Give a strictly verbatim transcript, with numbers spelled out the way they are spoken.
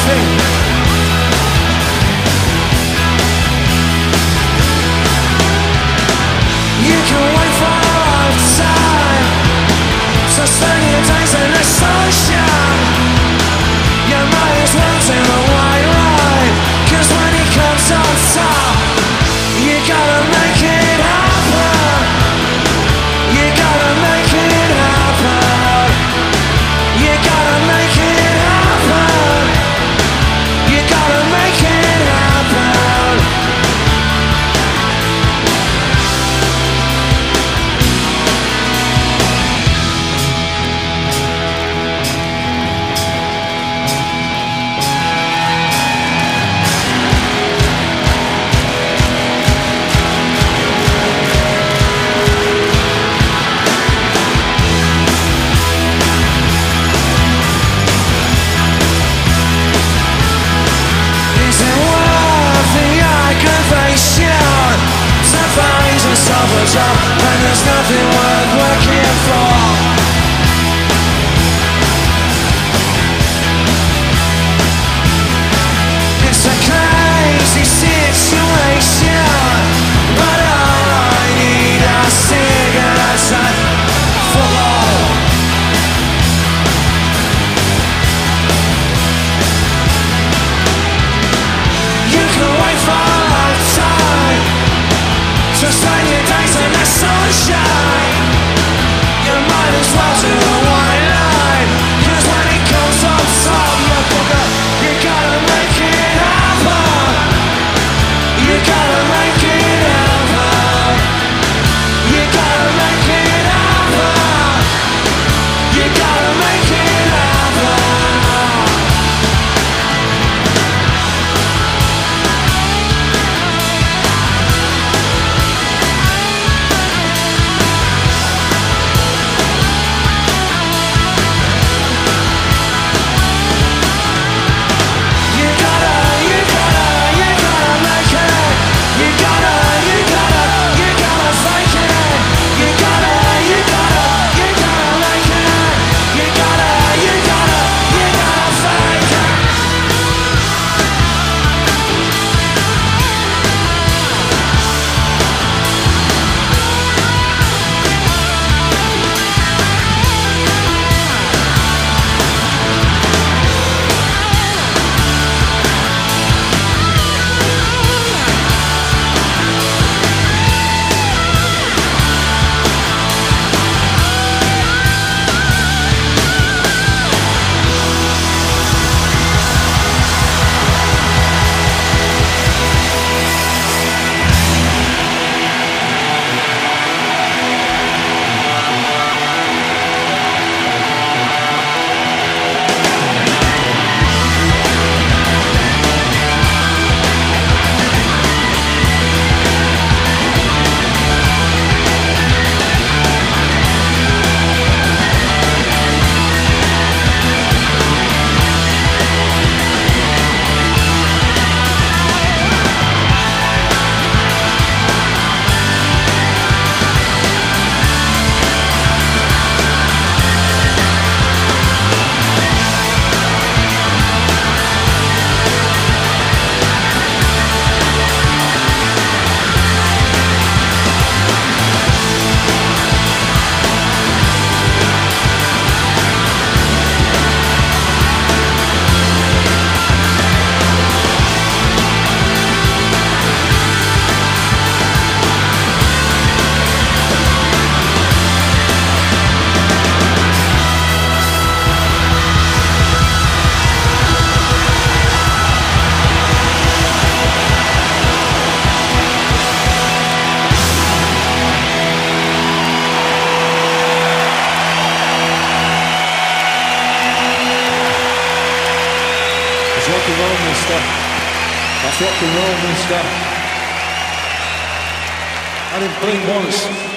And there's nothing worth working for. It's a crazy situation, but all I need are cigarettes and football. You can wait for a lifetime to spend your days in the sunshine. You might as well do a white line, 'cause when it comes on top, you bugger, you gotta make it happen. You gotta make it happen. You gotta make it happen. You gotta make it happen. Rock and roll, mister. That's rock and roll, mister. I didn't blink once.